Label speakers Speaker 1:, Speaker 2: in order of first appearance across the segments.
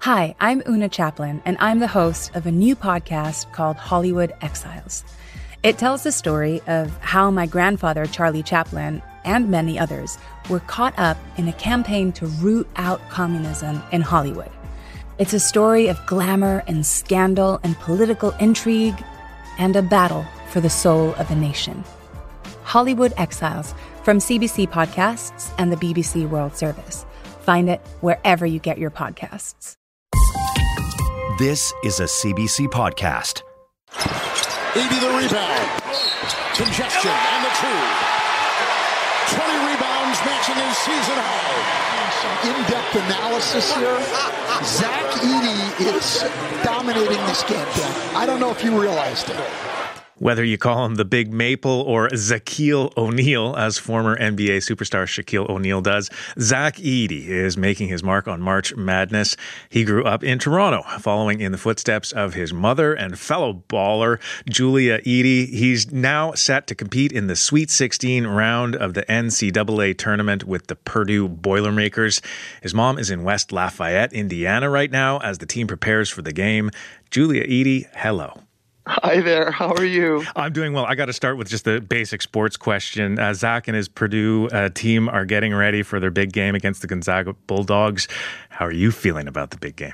Speaker 1: Hi, I'm Una Chaplin, and I'm the host of a new podcast called Hollywood Exiles. It tells the story of how my grandfather, Charlie Chaplin, and many others were caught up in a campaign to root out communism in Hollywood. It's a story of glamour and scandal and political intrigue and a battle for the soul of a nation. Hollywood Exiles from CBC Podcasts and the BBC World Service. Find it wherever you get your podcasts.
Speaker 2: This is a CBC podcast.
Speaker 3: 80 the rebound. Congestion and the two. 20 rebounds, matching his season high.
Speaker 4: In-depth analysis here. Zach Edey is dominating this campaign. I don't know if you realized it.
Speaker 5: Whether you call him the Big Maple or Shaquille O'Neal, as former NBA superstar Shaquille O'Neal does, Zach Edey is making his mark on March Madness. He grew up in Toronto, following in the footsteps of his mother and fellow baller, Julia Edey. He's now set to compete in the Sweet 16 round of the NCAA tournament with the Purdue Boilermakers. His mom is in West Lafayette, Indiana right now as the team prepares for the game. Julia Edey, hello.
Speaker 6: Hi there. How are you?
Speaker 5: I'm doing well. I got to start with just the basic sports question. Zach and his Purdue team are getting ready for their big game against the Gonzaga Bulldogs. How are you feeling about the big game?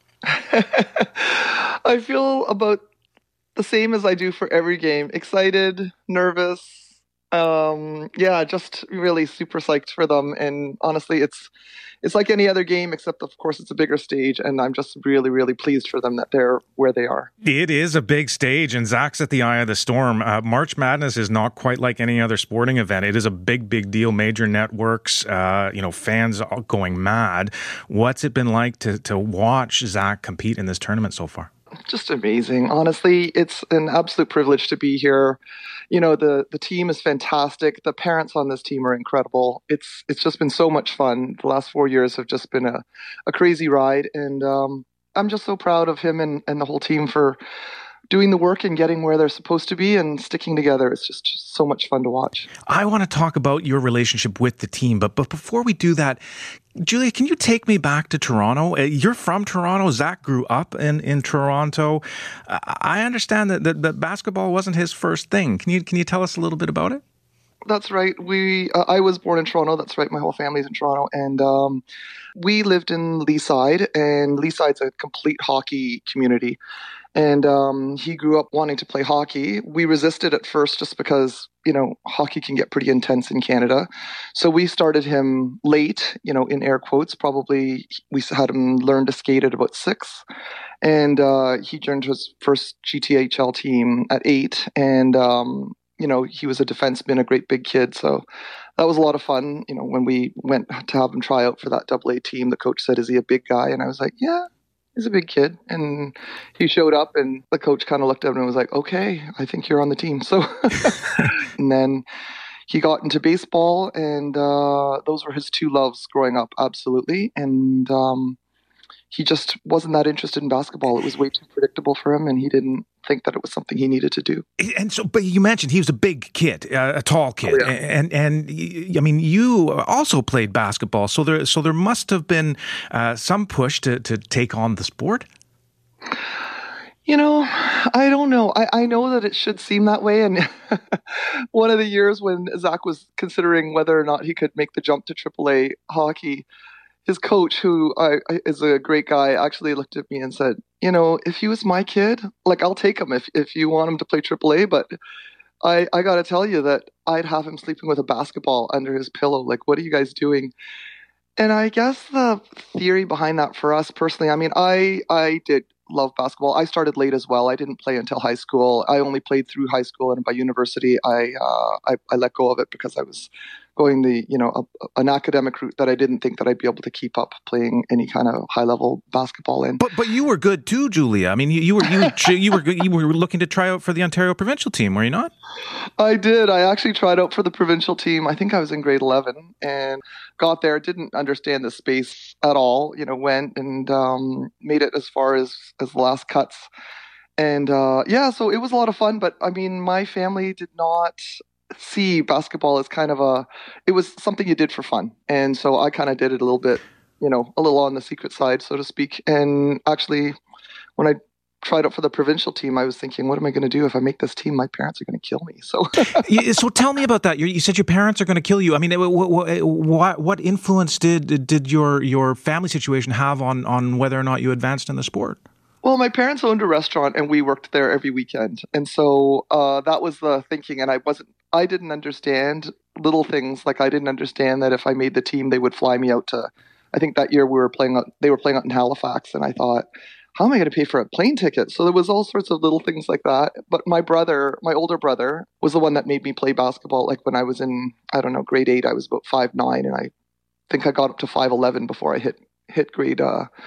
Speaker 6: I feel about the same as I do for every game. Excited, nervous. Just really super psyched for them. And honestly, it's like any other game, except of course it's a bigger stage. And I'm just really, really pleased for them that they're where they are.
Speaker 5: It is a big stage, and Zach's at the eye of the storm. March Madness is not quite like any other sporting event. It is a big, big deal. Major networks, fans going mad. What's it been like to watch Zach compete in this tournament so far?
Speaker 6: Just amazing. Honestly, it's an absolute privilege to be here. You know, the team is fantastic. The parents on this team are incredible. It's just been so much fun. The last 4 years have just been a crazy ride. And I'm just so proud of him and the whole team for doing the work and getting where they're supposed to be and sticking together. It's just so much fun to watch.
Speaker 5: I want to talk about your relationship with the team. But before we do that, Julia, can you take me back to Toronto? You're from Toronto. Zach grew up in Toronto. I understand that basketball wasn't his first thing. Can you tell us a little bit about it?
Speaker 6: That's right. I was born in Toronto. That's right. My whole family's in Toronto. And we lived in Leaside. And Leaside's a complete hockey community. And he grew up wanting to play hockey. We resisted at first just because, hockey can get pretty intense in Canada. So we started him late, in air quotes. Probably we had him learn to skate at about 6. And he joined his first GTHL team at 8. And, he was a defenseman, a great big kid. So that was a lot of fun. When we went to have him try out for that AA team, the coach said, "Is he a big guy?" And I was like, "Yeah. He's a big kid." And he showed up and the coach kind of looked at him and was like, "Okay, I think you're on the team." So, and then he got into baseball and those were his two loves growing up. Absolutely. And he just wasn't that interested in basketball. It was way too predictable for him and he didn't think that it was something he needed to do.
Speaker 5: And so, but you mentioned he was a big kid, a tall kid.
Speaker 6: Oh, yeah.
Speaker 5: And I mean, you also played basketball. So there must have been some push to take on the sport.
Speaker 6: I don't know. I know that it should seem that way. And one of the years when Zach was considering whether or not he could make the jump to AAA hockey, his coach, who is a great guy, actually looked at me and said, if he was my kid, I'll take him if you want him to play AAA. But I got to tell you that I'd have him sleeping with a basketball under his pillow. What are you guys doing? And I guess the theory behind that for us personally, I did love basketball. I started late as well. I didn't play until high school. I only played through high school, and by university, I let go of it because I was going an academic route that I didn't think that I'd be able to keep up playing any kind of high level basketball in.
Speaker 5: But you were good too, Julia. I mean, you were looking to try out for the Ontario provincial team, were you not?
Speaker 6: I did. I actually tried out for the provincial team. I think I was in grade 11 and got there. Didn't understand the space at all. Went and made it as far as the last cuts. And so it was a lot of fun. But I mean, my family did not see basketball as kind of it was something you did for fun. And so I kind of did it a little bit, a little on the secret side, so to speak. And actually, when I tried out for the provincial team, I was thinking, what am I going to do if I make this team? My parents are going to kill me.
Speaker 5: So tell me about that. You said your parents are going to kill you. I mean, what influence did your family situation have on whether or not you advanced in the sport?
Speaker 6: Well, my parents owned a restaurant and we worked there every weekend. And so that was the thinking. And I didn't understand little things. Like I didn't understand that if I made the team, they would fly me out to, I think that year they were playing out in Halifax. And I thought, how am I going to pay for a plane ticket? So there was all sorts of little things like that. But my older brother, was the one that made me play basketball. Like when I was in, I don't know, grade 8, I was about 5'9", and I think I got up to 5'11" before I hit grade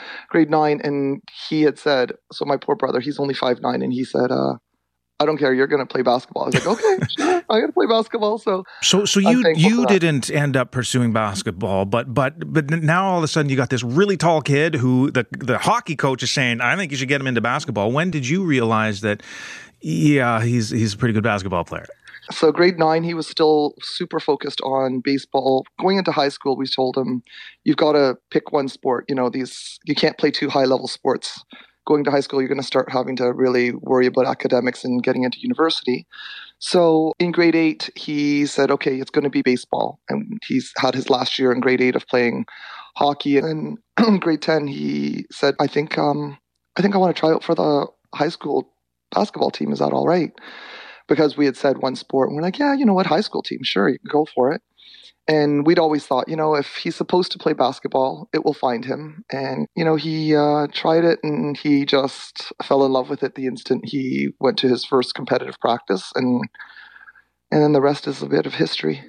Speaker 6: 9. And he had said, so my poor brother, he's only 5'9", and he said, I don't care, you're going to play basketball. I was like, okay, sure, I'm going to play basketball. So
Speaker 5: you didn't end up pursuing basketball, but now all of a sudden you got this really tall kid who the hockey coach is saying, I think you should get him into basketball. When did you realize that, yeah, he's a pretty good basketball player?
Speaker 6: So grade 9, he was still super focused on baseball. Going into high school, we told him, you've got to pick one sport. You can't play 2 high-level sports. Going to high school, you're going to start having to really worry about academics and getting into university. So in grade 8, he said, okay, it's going to be baseball. And he's had his last year in grade 8 of playing hockey. And in grade 10, he said, I think I want to try out for the high school basketball team. Is that all right? Because we had said one sport. And we're like, yeah, you know what, high school team, sure, you can go for it. And we'd always thought, if he's supposed to play basketball, it will find him. And, he tried it and he just fell in love with it the instant he went to his first competitive practice. And then the rest is a bit of history.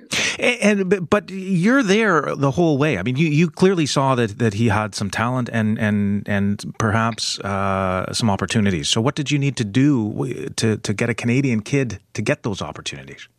Speaker 5: But you're there the whole way. I mean, you clearly saw that he had some talent and perhaps some opportunities. So what did you need to do to get a Canadian kid to get those opportunities?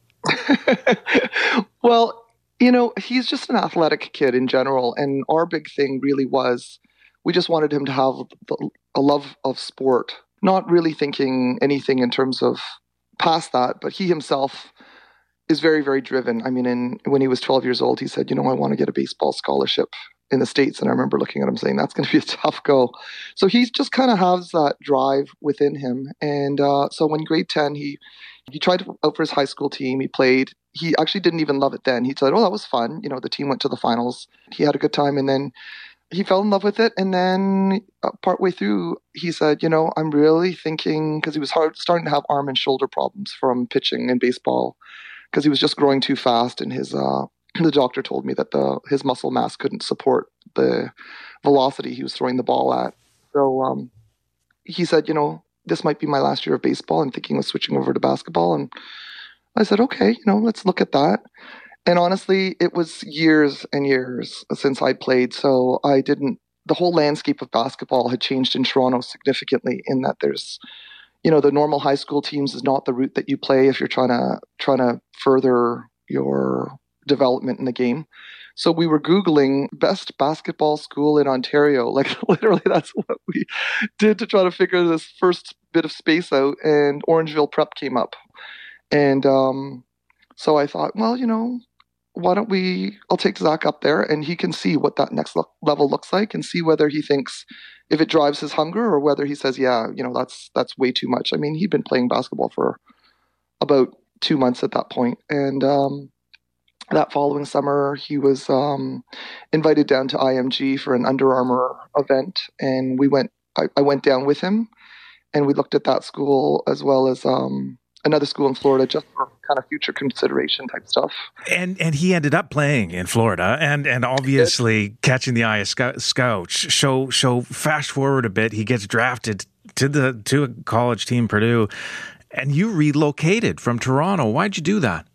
Speaker 6: Well, he's just an athletic kid in general. And our big thing really was we just wanted him to have a love of sport, not really thinking anything in terms of past that. But he himself is very, very driven. I mean, when he was 12 years old, he said, I want to get a baseball scholarship in the States. And I remember looking at him saying, that's going to be a tough go. So he just kind of has that drive within him. And so when grade 10, he tried out for his high school team. He played. He actually didn't even love it then. He said, oh, that was fun. The team went to the finals. He had a good time. And then he fell in love with it. And then partway through, he said, I'm really thinking, because he was starting to have arm and shoulder problems from pitching in baseball, because he was just growing too fast. And the doctor told me that his muscle mass couldn't support the velocity he was throwing the ball at. So he said, this might be my last year of baseball. I'm thinking of switching over to basketball. And I said, okay, let's look at that. And honestly, it was years and years since I played. So the whole landscape of basketball had changed in Toronto significantly, in that there's, the normal high school teams is not the route that you play if you're trying to further your development in the game. So we were Googling best basketball school in Ontario. Like literally that's what we did to try to figure this first bit of space out. And Orangeville Prep came up. And so I thought, well, why don't I'll take Zach up there and he can see what that next level looks like and see whether he thinks if it drives his hunger or whether he says, yeah, that's way too much. I mean, he'd been playing basketball for about 2 months at that point. And that following summer, he was invited down to IMG for an Under Armour event. And I went down with him and we looked at that school as well as another school in Florida, just for kind of future consideration type stuff.
Speaker 5: And he ended up playing in Florida and obviously catching the eye of scouts. So fast forward a bit, he gets drafted to a college team, Purdue, and you relocated from Toronto. Why'd you do that?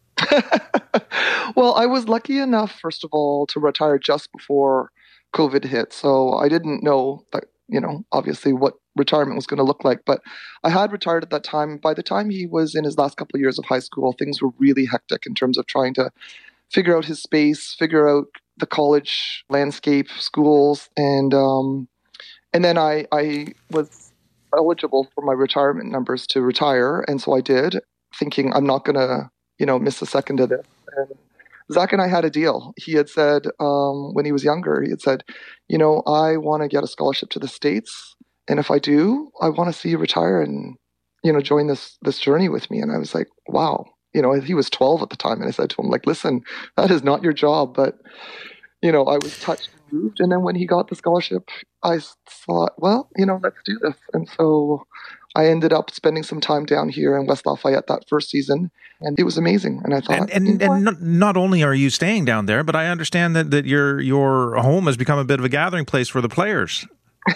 Speaker 6: Well, I was lucky enough, first of all, to retire just before COVID hit. So I didn't know that, obviously what retirement was going to look like. But I had retired at that time. By the time he was in his last couple of years of high school, things were really hectic in terms of trying to figure out his space, figure out the college landscape, schools. And then I was eligible for my retirement numbers to retire. And so I did, thinking I'm not going to, miss a second of this. And Zach and I had a deal. He had said when he was younger, he had said, I want to get a scholarship to the States. And if I do, I want to see you retire and, join this journey with me. And I was like, wow. He was 12 at the time. And I said to him, like, listen, that is not your job. But, I was touched and moved. And then when he got the scholarship, I thought, well, let's do this. And so I ended up spending some time down here in West Lafayette that first season, and it was amazing. And I thought,
Speaker 5: and not only are you staying down there, but I understand that your home has become a bit of a gathering place for the players.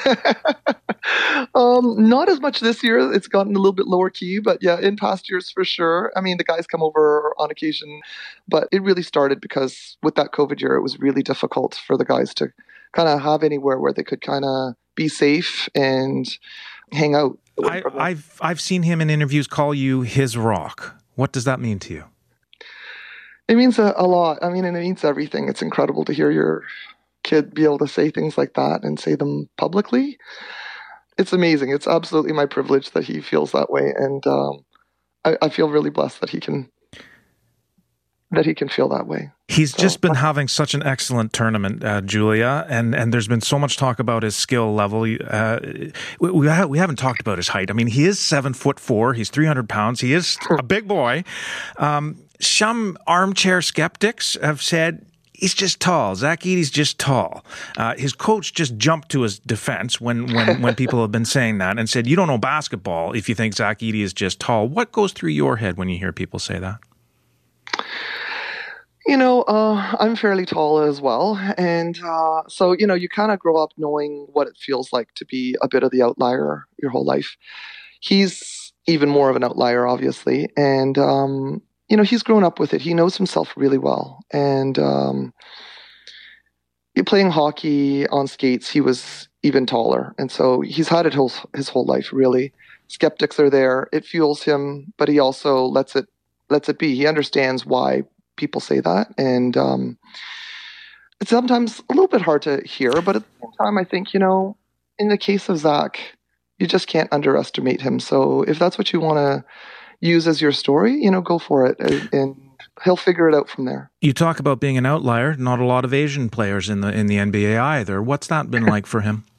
Speaker 6: Not as much this year. It's gotten a little bit lower key, but yeah, in past years for sure. I mean, the guys come over on occasion, but it really started because with that COVID year, it was really difficult for the guys to kind of have anywhere where they could kind of be safe and hang out.
Speaker 5: I've seen him in interviews call you his rock. What does that mean to you?
Speaker 6: It means a lot. I mean, and it means everything. It's incredible to hear your kid be able to say things like that and say them publicly. It's amazing. It's absolutely my privilege that he feels that way, and I feel really blessed that he can feel that way.
Speaker 5: He's just been having such an excellent tournament, Julia, and there's been so much talk about his skill level. We haven't talked about his height. I mean, he is 7'4". He's 300 pounds. He is a big boy. Some armchair skeptics have said he's just tall. Zach Edey's just tall. His coach just jumped to his defense when people have been saying that and said, you don't know basketball if you think Zach Edey is just tall. What goes through your head when you hear people say that?
Speaker 6: I'm fairly tall as well. And so, you kind of grow up knowing what it feels like to be a bit of the outlier your whole life. He's even more of an outlier, obviously. And, he's grown up with it. He knows himself really well. And playing hockey on skates, he was even taller. And so he's had it his whole life, really. Skeptics are there. It fuels him, but he also lets it be. He understands why people say that, and it's sometimes a little bit hard to hear, but at the same time, I think, in the case of Zach, you just can't underestimate him. So if that's what you want to use as your story, go for it, and he'll figure it out from there.
Speaker 5: You talk about being an outlier. Not a lot of Asian players in the NBA either. What's that been like for him?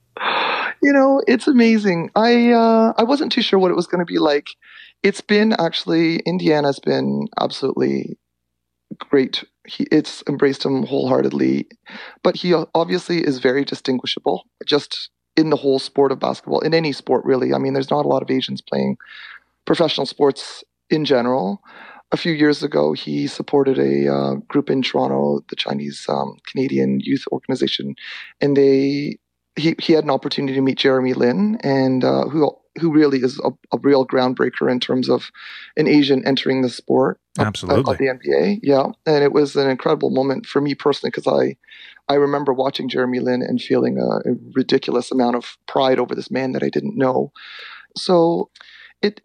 Speaker 6: It's amazing. I wasn't too sure what it was going to be like. It's been Indiana's been absolutely great. It's embraced him wholeheartedly, but he obviously is very distinguishable just in the whole sport of basketball, in any sport really. I mean, there's not a lot of Asians playing professional sports in general. A few years ago, he supported a group in Toronto, the Chinese Canadian Youth Organization, and he had an opportunity to meet Jeremy Lin, and who really is a real groundbreaker in terms of an Asian entering the sport.
Speaker 5: Absolutely.
Speaker 6: Of the NBA, yeah. And it was an incredible moment for me personally, because I remember watching Jeremy Lin and feeling a ridiculous amount of pride over this man that I didn't know. So it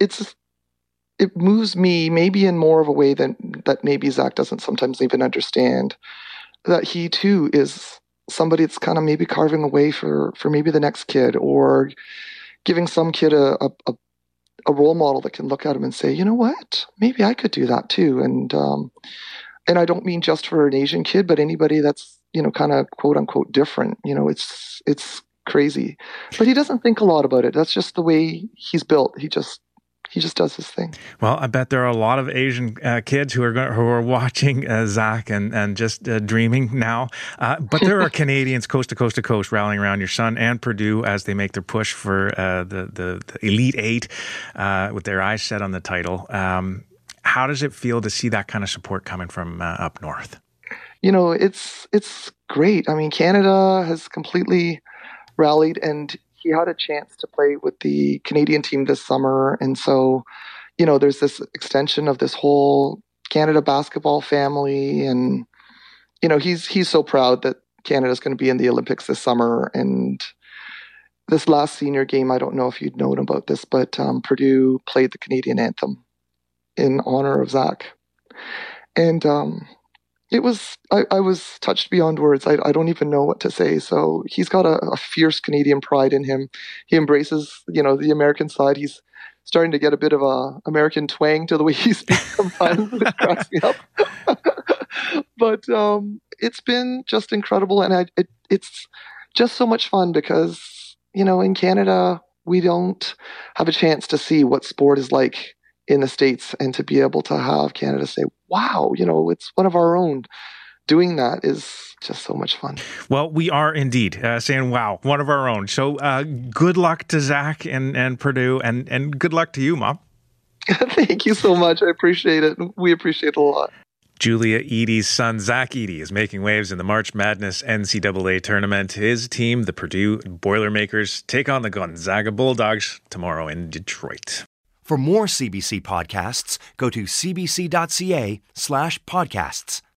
Speaker 6: moves me maybe in more of a way that maybe Zach doesn't sometimes even understand, that he too is somebody that's kind of maybe carving a way for maybe the next kid, or giving some kid a role model that can look at him and say, you know what, maybe I could do that too. And I don't mean just for an Asian kid, but anybody that's, kind of quote unquote different. It's crazy, but he doesn't think a lot about it. That's just the way he's built. He just does his thing.
Speaker 5: Well, I bet there are a lot of Asian kids who are watching Zach and just dreaming now. But there are Canadians coast to coast to coast rallying around your son and Purdue as they make their push for the Elite Eight with their eyes set on the title. How does it feel to see that kind of support coming from up north?
Speaker 6: It's great. I mean, Canada has completely rallied, and he had a chance to play with the Canadian team this summer. And so, there's this extension of this whole Canada basketball family. And, he's so proud that Canada's going to be in the Olympics this summer. And this last senior game, I don't know if you'd known about this, but Purdue played the Canadian anthem in honor of Zach. And I was touched beyond words. I don't even know what to say. So he's got a fierce Canadian pride in him. He embraces, the American side. He's starting to get a bit of a American twang to the way he speaks sometimes. It cracks me up. But it's been just incredible, and it's just so much fun because, in Canada, we don't have a chance to see what sport is like in the States, and to be able to have Canada say, wow, it's one of our own. Doing that is just so much fun.
Speaker 5: Well, we are indeed saying, wow, one of our own. So good luck to Zach and Purdue, and good luck to you, Mom.
Speaker 6: Thank you so much. I appreciate it. We appreciate it a lot.
Speaker 5: Julia Edey's son, Zach Edey, is making waves in the March Madness NCAA tournament. His team, the Purdue Boilermakers, take on the Gonzaga Bulldogs tomorrow in Detroit.
Speaker 2: For more CBC podcasts, go to cbc.ca/podcasts.